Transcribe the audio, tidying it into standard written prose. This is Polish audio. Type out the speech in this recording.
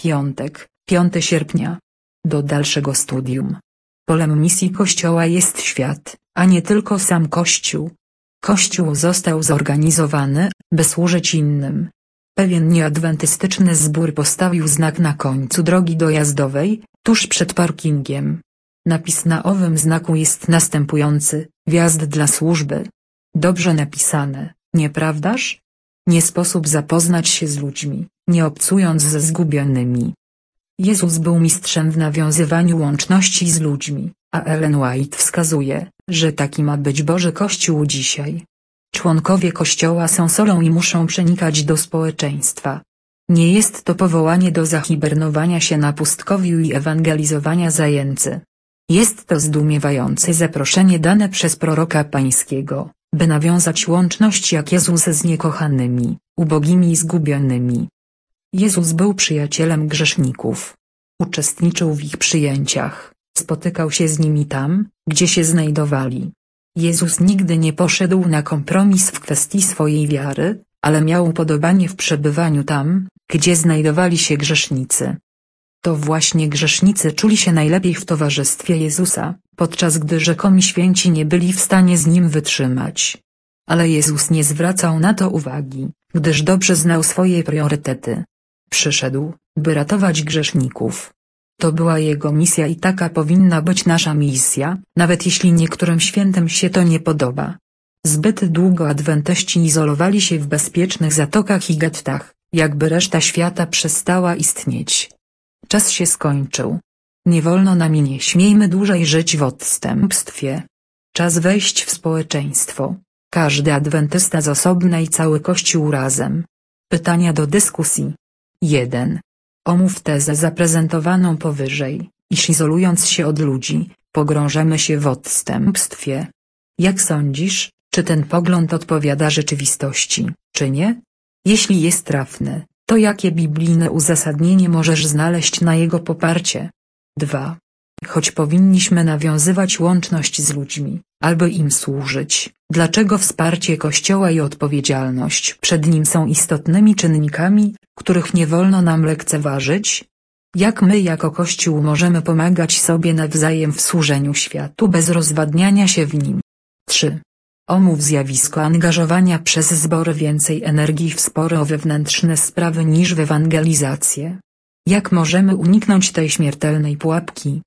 Piątek, 5 sierpnia. Do dalszego studium. Polem misji Kościoła jest świat, a nie tylko sam Kościół. Kościół został zorganizowany, by służyć innym. Pewien nieadwentystyczny zbór postawił znak na końcu drogi dojazdowej, tuż przed parkingiem. Napis na owym znaku jest następujący: wjazd dla służby. Dobrze napisane, nieprawdaż? Nie sposób zapoznać się z ludźmi, nie obcując ze zgubionymi. Jezus był mistrzem w nawiązywaniu łączności z ludźmi, a Ellen White wskazuje, że taki ma być Boży Kościół dzisiaj. Członkowie Kościoła są solą i muszą przenikać do społeczeństwa. Nie jest to powołanie do zahibernowania się na pustkowiu i ewangelizowania zajęcy. Jest to zdumiewające zaproszenie dane przez proroka pańskiego, by nawiązać łączność jak Jezus z niekochanymi, ubogimi i zgubionymi. Jezus był przyjacielem grzeszników. Uczestniczył w ich przyjęciach, spotykał się z nimi tam, gdzie się znajdowali. Jezus nigdy nie poszedł na kompromis w kwestii swojej wiary, ale miał upodobanie w przebywaniu tam, gdzie znajdowali się grzesznicy. To właśnie grzesznicy czuli się najlepiej w towarzystwie Jezusa, podczas gdy rzekomi święci nie byli w stanie z Nim wytrzymać. Ale Jezus nie zwracał na to uwagi, gdyż dobrze znał swoje priorytety. Przyszedł, by ratować grzeszników. To była Jego misja i taka powinna być nasza misja, nawet jeśli niektórym świętym się to nie podoba. Zbyt długo adwentyści izolowali się w bezpiecznych zatokach i gettach, jakby reszta świata przestała istnieć. Czas się skończył. Nie wolno nam i nie śmiejmy dłużej żyć w odstępstwie. Czas wejść w społeczeństwo. Każdy adwentysta z osobna i cały Kościół razem. Pytania do dyskusji. 1. Omów tezę zaprezentowaną powyżej, iż izolując się od ludzi, pogrążamy się w odstępstwie. Jak sądzisz, czy ten pogląd odpowiada rzeczywistości, czy nie? Jeśli jest trafny, to jakie biblijne uzasadnienie możesz znaleźć na jego poparcie? 2. Choć powinniśmy nawiązywać łączność z ludźmi, albo im służyć, dlaczego wsparcie Kościoła i odpowiedzialność przed nim są istotnymi czynnikami, których nie wolno nam lekceważyć? Jak my jako Kościół możemy pomagać sobie nawzajem w służeniu światu bez rozwadniania się w nim? 3. Omów zjawisko angażowania przez zbory więcej energii w spory o wewnętrzne sprawy niż w ewangelizację. Jak możemy uniknąć tej śmiertelnej pułapki,